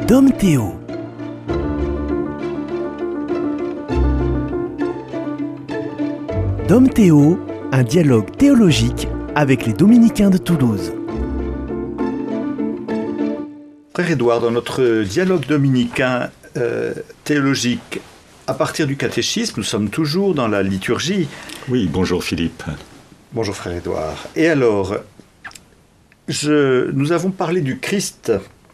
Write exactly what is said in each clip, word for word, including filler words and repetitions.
Dom Théo. Dom Théo, un dialogue théologique avec les Dominicains de Toulouse. Frère Édouard, dans notre dialogue dominicain euh, théologique, à partir du catéchisme, nous sommes toujours dans la liturgie. Oui, bonjour Philippe. Bonjour Frère Édouard. Et alors, je, nous avons parlé du Christ.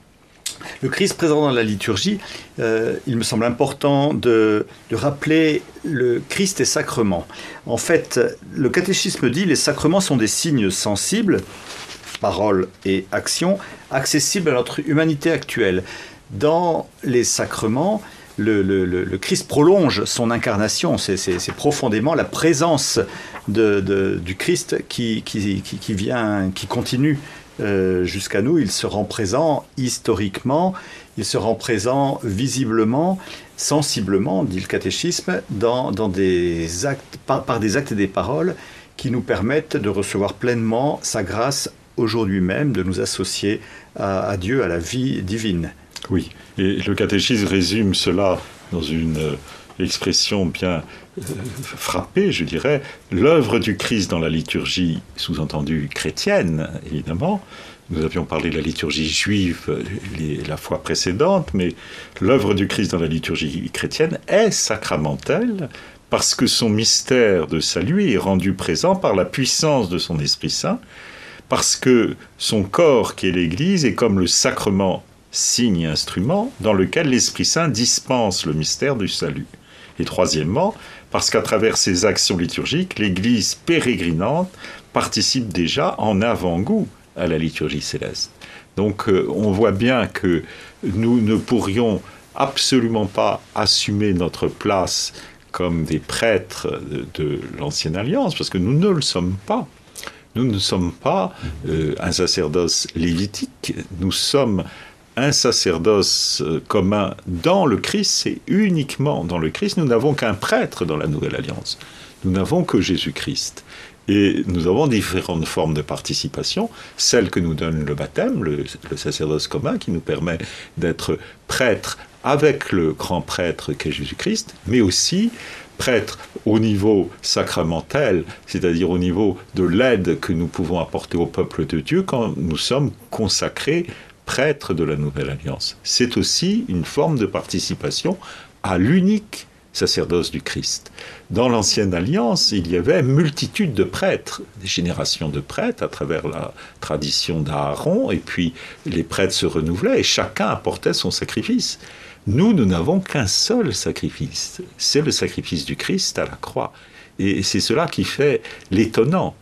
Le Christ présent dans la liturgie, euh, il me semble important de, de rappeler le Christ et sacrements. En fait, le catéchisme dit que les sacrements sont des signes sensibles, paroles et actions, accessibles à notre humanité actuelle. Dans les sacrements, le, le, le, le Christ prolonge son incarnation. C'est, c'est, c'est profondément la présence de, de, du Christ qui, qui, qui, qui vient, qui continue Euh, jusqu'à nous. Il se rend présent historiquement, il se rend présent visiblement, sensiblement, dit le catéchisme, dans, dans des actes, par, par des actes et des paroles qui nous permettent de recevoir pleinement sa grâce aujourd'hui même, de nous associer à, à Dieu, à la vie divine. Oui, et le catéchisme résume cela dans une euh, expression bien euh, frappée, je dirais, l'œuvre du Christ dans la liturgie, sous-entendue chrétienne, évidemment. Nous avions parlé de la liturgie juive les, la fois précédente, mais l'œuvre du Christ dans la liturgie chrétienne est sacramentelle parce que son mystère de salut est rendu présent par la puissance de son Esprit Saint, parce que son corps, qui est l'Église, est comme le sacrement signe et instrument dans lequel l'Esprit Saint dispense le mystère du salut. Et troisièmement, parce qu'à travers ces actions liturgiques, l'Église pérégrinante participe déjà en avant-goût à la liturgie céleste. Donc euh, on voit bien que nous ne pourrions absolument pas assumer notre place comme des prêtres de, de l'Ancienne Alliance, parce que nous ne le sommes pas. Nous ne sommes pas euh, un sacerdoce lévitique, nous sommes un sacerdoce commun dans le Christ, c'est uniquement dans le Christ. Nous n'avons qu'un prêtre dans la Nouvelle Alliance. Nous n'avons que Jésus-Christ. Et nous avons différentes formes de participation, celle que nous donne le baptême, le, le sacerdoce commun, qui nous permet d'être prêtre avec le grand prêtre qu'est Jésus-Christ, mais aussi prêtre au niveau sacramentel, c'est-à-dire au niveau de l'aide que nous pouvons apporter au peuple de Dieu quand nous sommes consacrés prêtre de la Nouvelle Alliance. C'est aussi une forme de participation à l'unique sacerdoce du Christ. Dans l'Ancienne Alliance, il y avait multitude de prêtres, des générations de prêtres à travers la tradition d'Aaron, et puis les prêtres se renouvelaient et chacun apportait son sacrifice. Nous, nous n'avons qu'un seul sacrifice, c'est le sacrifice du Christ à la croix. Et c'est cela qui fait l'étonnant.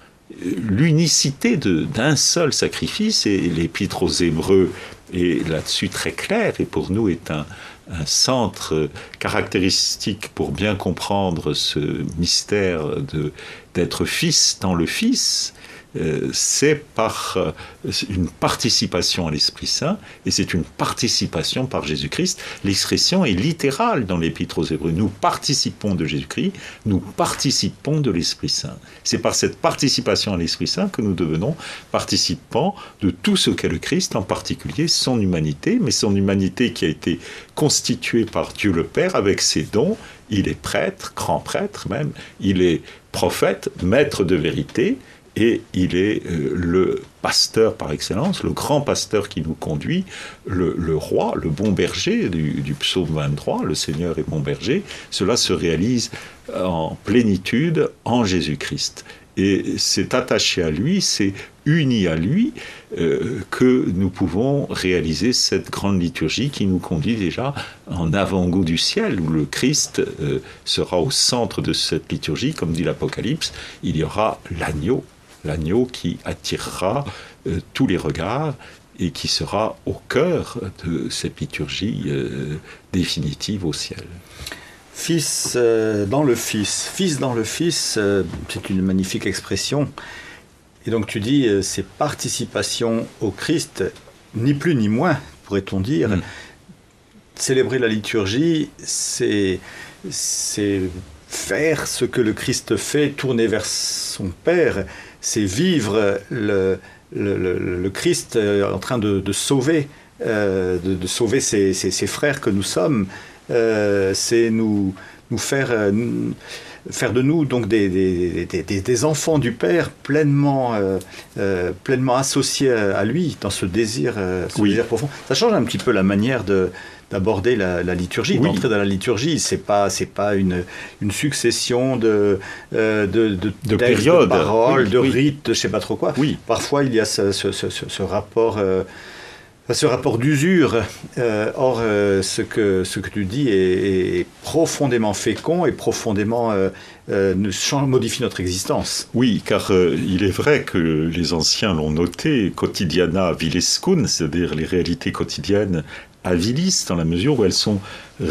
L'unicité de, d'un seul sacrifice, et l'Épître aux Hébreux est là-dessus très clair, et pour nous est un, un centre caractéristique pour bien comprendre ce mystère de, d'être fils dans le Fils. Euh, c'est par euh, une participation à l'Esprit Saint, et c'est une participation par Jésus-Christ. L'expression est littérale dans l'Épître aux Hébreux. Nous participons de Jésus-Christ, nous participons de l'Esprit Saint. C'est par cette participation à l'Esprit Saint que nous devenons participants de tout ce qu'est le Christ, en particulier son humanité, mais son humanité qui a été constituée par Dieu le Père avec ses dons. Il est prêtre, grand prêtre même, il est prophète, maître de vérité, et il est euh, le pasteur par excellence, le grand pasteur qui nous conduit, le, le roi, le bon berger du, du psaume vingt-trois, le Seigneur est mon berger. Cela se réalise en plénitude en Jésus-Christ. Et c'est attaché à lui, c'est uni à lui euh, que nous pouvons réaliser cette grande liturgie qui nous conduit déjà en avant-goût du ciel, où le Christ euh, sera au centre de cette liturgie. Comme dit l'Apocalypse, il y aura l'agneau, l'agneau qui attirera euh, tous les regards et qui sera au cœur de cette liturgie euh, définitive au ciel. Fils euh, dans le Fils, Fils dans le Fils, euh, c'est une magnifique expression. Et donc tu dis, euh, c'est participation au Christ, ni plus ni moins, pourrait-on dire. Mm. Célébrer la liturgie, c'est, c'est faire ce que le Christ fait, tourner vers son Père, c'est vivre le, le, le, le Christ en train de, de sauver euh, de, de sauver ses, ses, ses frères que nous sommes, euh, c'est nous, nous faire, euh, nous, faire de nous donc des, des, des, des, des enfants du Père pleinement, euh, euh, pleinement associés à, à lui dans ce désir, euh, ce oui. désir profond. Ça change un petit peu la manière de d'aborder la, la liturgie, oui. d'entrer dans la liturgie. C'est pas, c'est pas une, une succession de, euh, de, de, de textes, périodes, de paroles, oui, de oui. rites, de je sais pas trop quoi. Oui. Parfois, il y a ce, ce, ce, ce rapport... Euh, ce rapport d'usure. Euh, or, euh, ce, que, ce que tu dis est, est profondément fécond et profondément euh, euh, change, modifie notre existence. Oui, car euh, il est vrai que les anciens l'ont noté, quotidiana vilescun, c'est-à-dire les réalités quotidiennes avilissent dans la mesure où elles sont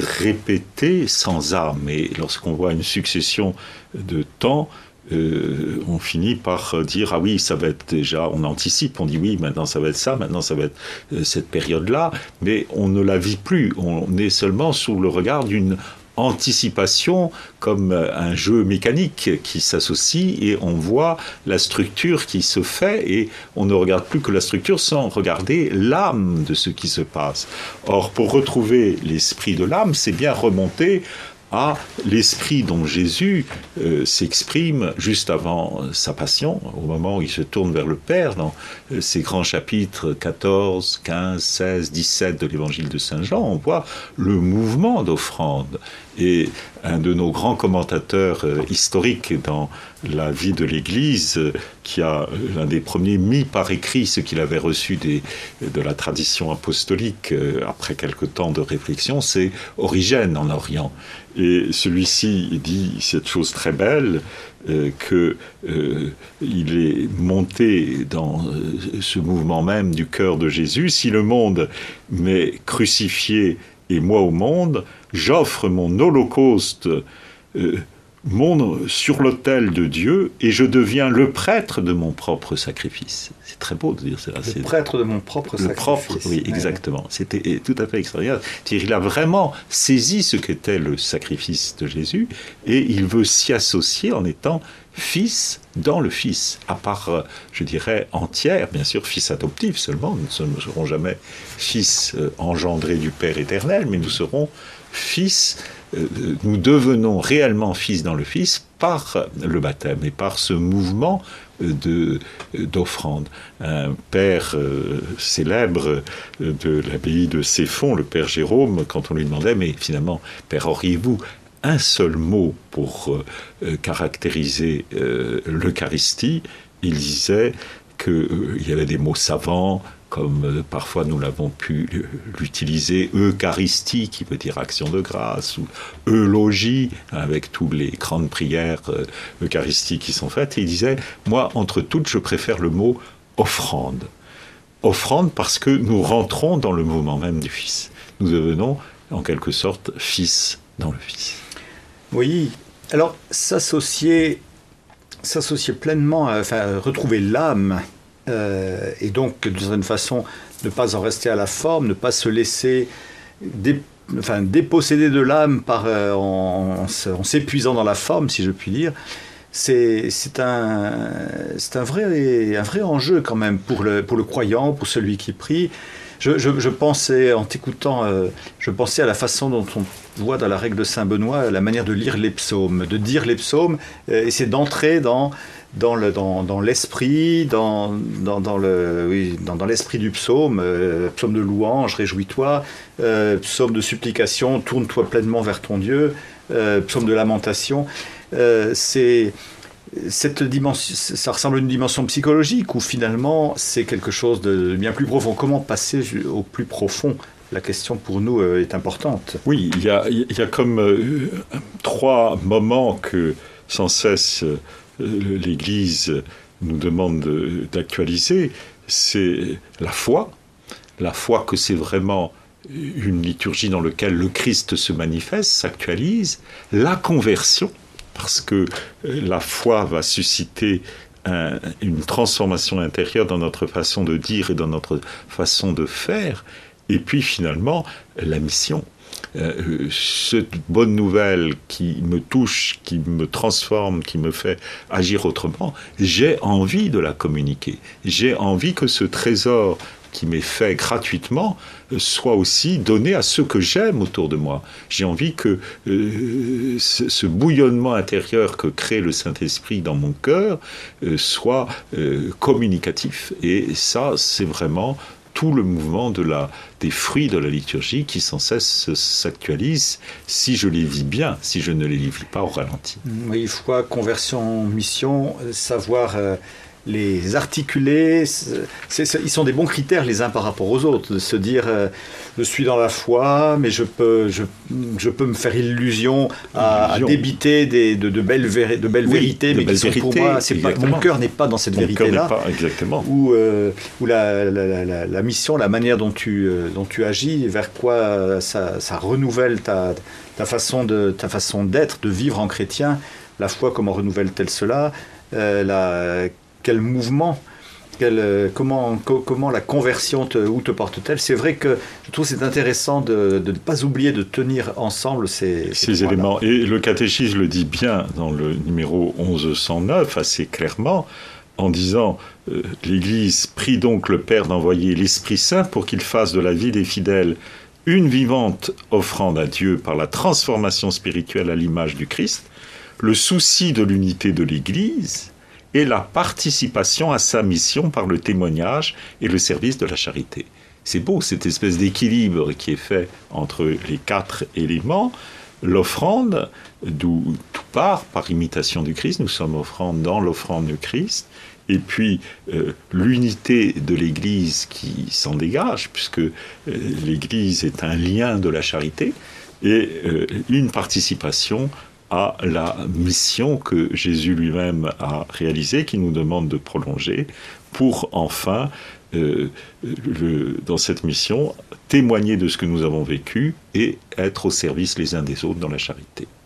répétées sans âme. Et lorsqu'on voit une succession de temps, Euh, on finit par dire ah oui ça va être déjà, on anticipe, on dit oui maintenant ça va être ça, maintenant ça va être euh, cette période-là, mais on ne la vit plus, on est seulement sous le regard d'une anticipation comme un jeu mécanique qui s'associe et on voit la structure qui se fait et on ne regarde plus que la structure sans regarder l'âme de ce qui se passe. Or pour retrouver l'esprit de l'âme, c'est bien remonter à l'esprit dont Jésus euh, s'exprime juste avant sa passion, au moment où il se tourne vers le Père, dans euh, ces grands chapitres quatorze, quinze, seize, dix-sept de l'évangile de Saint Jean, on voit le mouvement d'offrande. Et un de nos grands commentateurs euh, historiques dans la vie de l'Église, euh, qui a euh, l'un des premiers mis par écrit ce qu'il avait reçu des, de la tradition apostolique euh, après quelque temps de réflexion, c'est Origène en Orient. Et celui-ci dit cette chose très belle, euh, que euh, il est monté dans euh, ce mouvement même du cœur de Jésus. Si le monde m'est crucifié et moi au monde, j'offre mon holocauste euh, mon, sur l'autel de Dieu et je deviens le prêtre de mon propre sacrifice. C'est très beau de dire ça. Le c'est prêtre de mon propre le sacrifice. Propre, oui, exactement. Ouais. C'était tout à fait extraordinaire. Il a vraiment saisi ce qu'était le sacrifice de Jésus et il veut s'y associer en étant fils dans le fils, à part, je dirais, entière, bien sûr, fils adoptif seulement. Nous ne serons jamais fils engendrés du Père éternel, mais nous serons fils, euh, nous devenons réellement fils dans le fils par le baptême et par ce mouvement de, d'offrande. Un père euh, célèbre de l'abbaye de Céphon, le père Jérôme, quand on lui demandait, mais finalement, père, auriez-vous un seul mot pour euh, caractériser euh, l'Eucharistie? Il disait qu'il euh, y avait des mots savants, comme euh, parfois nous l'avons pu l'utiliser, Eucharistie, qui veut dire action de grâce, ou eulogie, avec toutes les grandes prières euh, eucharistiques qui sont faites. Et il disait, moi, entre toutes, je préfère le mot offrande. Offrande parce que nous rentrons dans le mouvement même du Fils. Nous devenons, en quelque sorte, fils dans le Fils. Oui, alors s'associer, s'associer pleinement, euh, enfin retrouver l'âme, euh, et donc d'une certaine façon ne pas en rester à la forme, ne pas se laisser dé, enfin, déposséder de l'âme par, euh, en, en, en s'épuisant dans la forme, si je puis dire, c'est, c'est, un, c'est un, vrai, un vrai enjeu quand même pour le, pour le croyant, pour celui qui prie. Je, je, je pensais, en t'écoutant, euh, je pensais à la façon dont on voit dans la règle de Saint Benoît, la manière de lire les psaumes, de dire les psaumes, euh, et c'est d'entrer dans, dans, le, dans, dans l'esprit, dans, dans, dans, le, oui, dans, dans l'esprit du psaume, euh, psaume de louange, réjouis-toi, euh, psaume de supplication, tourne-toi pleinement vers ton Dieu, euh, psaume de lamentation. Euh, c'est... Cette dimension, ça ressemble à une dimension psychologique où finalement c'est quelque chose de bien plus profond. Comment passer au plus profond? La question pour nous euh, est importante. Oui, il y a, il y a comme euh, trois moments que sans cesse euh, l'Église nous demande de, d'actualiser. C'est la foi, la foi que c'est vraiment une liturgie dans laquelle le Christ se manifeste, s'actualise, la conversion, parce que la foi va susciter un, une transformation intérieure dans notre façon de dire et dans notre façon de faire. Et puis finalement, la mission. Euh, cette bonne nouvelle qui me touche, qui me transforme, qui me fait agir autrement, j'ai envie de la communiquer. J'ai envie que ce trésor qui m'est fait gratuitement soit aussi donné à ceux que j'aime autour de moi. J'ai envie que euh, ce, ce bouillonnement intérieur que crée le Saint-Esprit dans mon cœur euh, soit euh, communicatif. Et ça, c'est vraiment tout le mouvement de la, des fruits de la liturgie qui sans cesse s'actualisent si je les vis bien, si je ne les vis pas au ralenti. Oui, foi, conversion, mission, savoir euh, les articuler, c'est, c'est, ils sont des bons critères les uns par rapport aux autres, de se dire euh, je suis dans la foi, mais je peux, je, je peux me faire illusion à, à débiter des, de, de belles, véri, de belles oui, vérités, de mais belles qui sont vérités, pour moi, c'est pas, mon cœur n'est pas dans cette vérité-là. Exactement. Ou euh, où la, la, la, la mission, la manière dont tu, euh, dont tu agis, vers quoi ça, ça renouvelle ta, ta, façon de, ta façon d'être, de vivre en chrétien, la foi, comment renouvelle-t-elle cela, euh, la... Quel mouvement, quel, euh, comment, co- comment la conversion, te, où te porte-t-elle? C'est vrai que je trouve que c'est intéressant de, de ne pas oublier de tenir ensemble ces, ces, ces éléments. Et le catéchisme le dit bien dans le numéro mille cent neuf, assez clairement, en disant euh, « L'Église prie donc le Père d'envoyer l'Esprit Saint pour qu'il fasse de la vie des fidèles une vivante offrande à Dieu par la transformation spirituelle à l'image du Christ, le souci de l'unité de l'Église, et la participation à sa mission par le témoignage et le service de la charité. » C'est beau, cette espèce d'équilibre qui est fait entre les quatre éléments. L'offrande, d'où tout part, par imitation du Christ, nous sommes offrande dans l'offrande du Christ, et puis euh, l'unité de l'Église qui s'en dégage, puisque euh, l'Église est un lien de la charité, et euh, une participation à la mission que Jésus lui-même a réalisée, qui nous demande de prolonger, pour enfin, euh, le, dans cette mission, témoigner de ce que nous avons vécu et être au service les uns des autres dans la charité.